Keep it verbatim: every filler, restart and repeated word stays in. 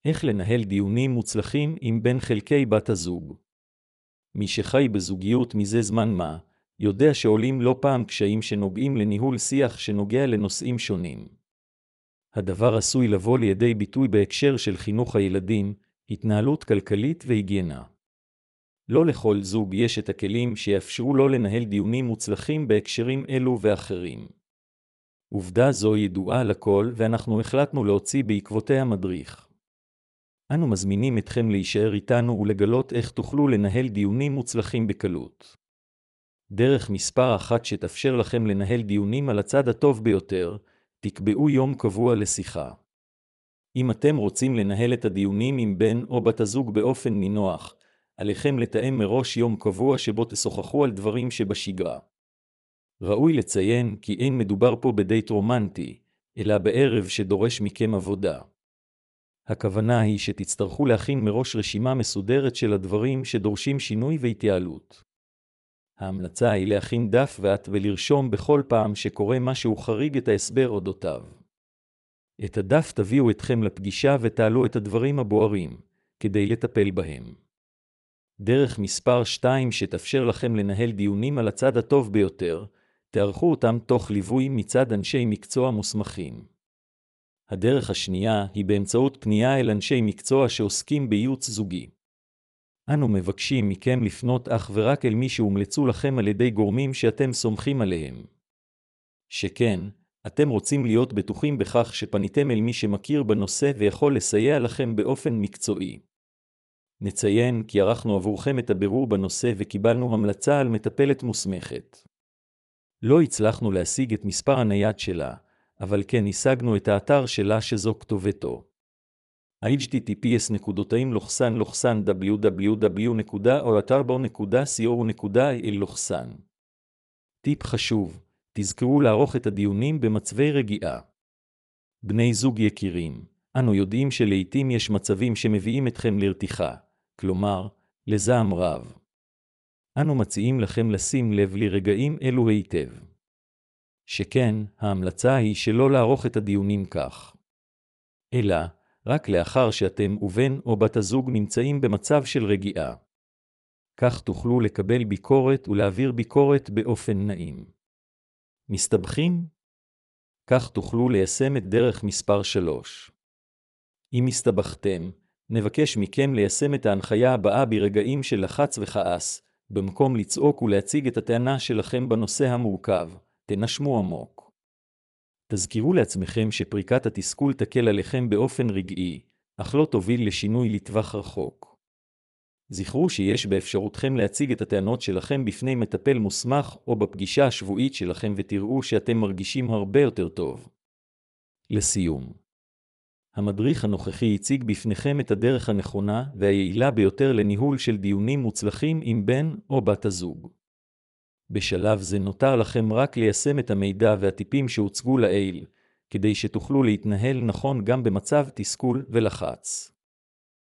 איך לנהל דיונים מוצלחים עם בין חלקי בת הזוג. מי שחי בזוגיות מזה זמן מה, יודע שעולים לא פעם קשיים שנוגעים לניהול שיח שנוגע לנושאים שונים. הדבר עשוי לבוא לידי ביטוי בהקשר של חינוך הילדים, התנהלות כלכלית והיגיינה. לא לכל זוג יש את הכלים שיאפשרו לו לנהל דיונים מוצלחים בהקשרים אלו ואחרים. עובדה זו ידועה לכל ואנחנו החלטנו להוציא בעקבותיה מדריך. אנו מזמינים אתכם להישאר איתנו ולגלות איך תוכלו לנהל דיונים מוצלחים בקלות. דרך מספר אחת שתאפשר לכם לנהל דיונים על הצד הטוב ביותר, תקבעו יום קבוע לשיחה. אם אתם רוצים לנהל את הדיונים עם בן או בת הזוג באופן נינוח, עליכם לתאם מראש יום קבוע שבו תשוחחו על דברים שבשגרה. ראוי לציין כי אין מדובר פה בדייט רומנטי, אלא בערב שדורש מכם עבודה. הכוונה היא שתצטרכו להכין מראש רשימה מסודרת של הדברים שדורשים שינוי והתייעלות. ההמלצה היא להכין דף ועט ולרשום בכל פעם שקורה משהו חריג את ההסבר אודותיו. את הדף תביאו אתכם לפגישה ותעלו את הדברים הבוערים, כדי לטפל בהם. דרך מספר שתיים שתאפשר לכם לנהל דיונים על הצד הטוב ביותר, תערכו אותם תוך ליווי מצד אנשי מקצוע מוסמכים. הדרך השנייה היא באמצעות פנייה אל אנשי מקצוע שעוסקים בייעוץ זוגי. אנו מבקשים מכם לפנות אך ורק אל מי שהומלצו לכם על ידי גורמים שאתם סומכים עליהם. שכן, אתם רוצים להיות בטוחים בכך שפניתם אל מי שמכיר בנושא ויכול לסייע לכם באופן מקצועי. נציין כי ערכנו עבורכם את הבירור בנושא וקיבלנו המלצה על מטפלת מוסמכת. לא הצלחנו להשיג את מספר הנייד שלה, אבל כן השגנו את האתר שלה שזו כתובתו. אייץ' טי טי פי אס נקודותיים לוחסן לוחסן דאבליו דאבליו דאבליו נקודה או אתר בו נקודה סי או נקודה איי אל לוחסן. טיפ חשוב, תזכרו לערוך את הדיונים במצבי רגיעה. בני זוג יקירים, אנו יודעים שלעיתים יש מצבים שמביאים אתכם לרתיחה, כלומר, לזעם רב. אנו מציעים לכם לשים לב לרגעים אלו היטב. שכן, ההמלצה היא שלא לערוך את הדיונים כך. אלא, רק לאחר שאתם ובן או בת הזוג נמצאים במצב של רגיעה. כך תוכלו לקבל ביקורת ולהעביר ביקורת באופן נעים. מסתבכים? כך תוכלו ליישם את דרך מספר שלוש. אם הסתבכתם, נבקש מכם ליישם את ההנחיה הבאה ברגעים של לחץ וכעס, במקום לצעוק ולהציג את הטענה שלכם בנושא המורכב, תנשמו עמוק. תזכירו לעצמכם שפריקת התסכול תקל עליכם באופן רגעי, אך לא תוביל לשינוי לטווח רחוק. זכרו שיש באפשרותכם להציג את הטענות שלכם בפני מטפל מוסמך או בפגישה השבועית שלכם ותראו שאתם מרגישים הרבה יותר טוב. לסיום, המדריך הנוכחי הציג בפניכם את הדרך הנכונה והיעילה ביותר לניהול של דיונים מוצלחים עם בן או בת הזוג. בשלב זה נותר לכם רק ליישם את המידע והטיפים שהוצגו לעיל, כדי שתוכלו להתנהל נכון גם במצב תסכול ולחץ.